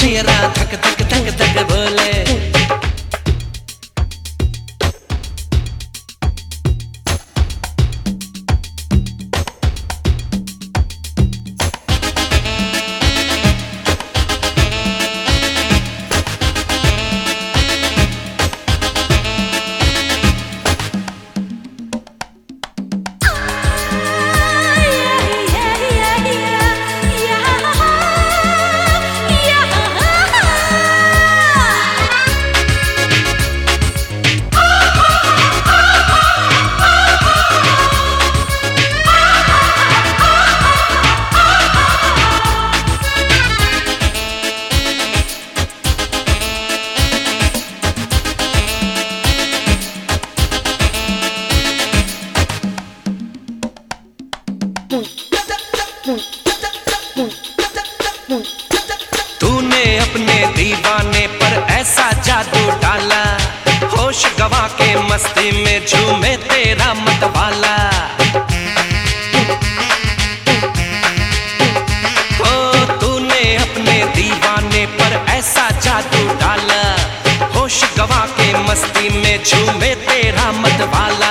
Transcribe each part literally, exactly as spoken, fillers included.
जियरा धक धक धक धक बोले। तूने अपने दीवाने पर ऐसा जादू डाला, होश गवा के मस्ती में झूमे तेरा मतवाला। ओ तूने अपने दीवाने पर ऐसा जादू डाला, होश गवा के मस्ती में झूमे तेरा मतवाला।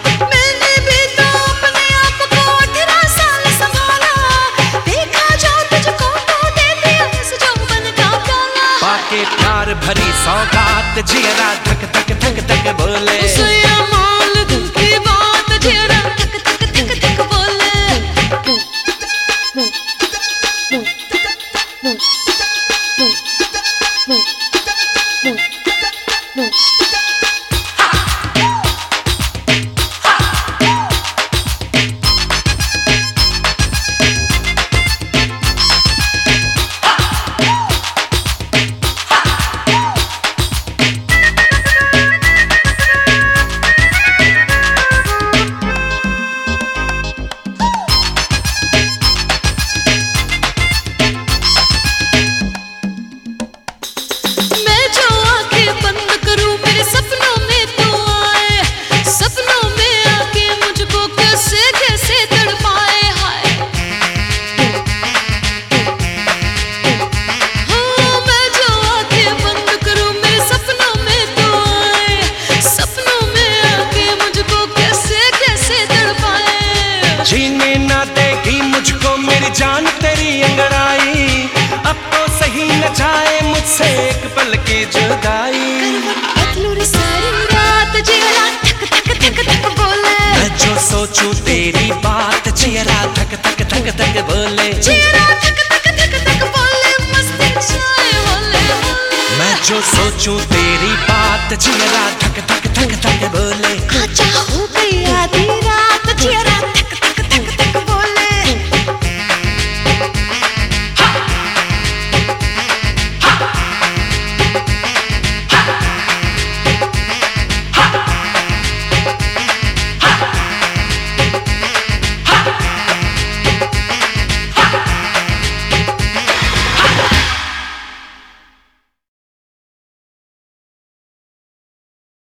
प्यार भरी सौगात जियरा धक धक धक धक बोले। माल दिल की बात जियरा धक धक धक धक बोले। जीने ना देगी मुझको मेरी जान तेरी अंगड़ाई, अब तो सही न जाए मुझसे एक पल की जुदाई। सारी रात जियरा धक धक धक धक बोले। मैं जो सोचूं तेरी बात जियरा धक धक धक धक बोले। जियरा धक धक धक धक बोले, मस्ती छाए होले होले। मैं जो सोचूं तेरी बात जियरा धक धक धक धक बोले।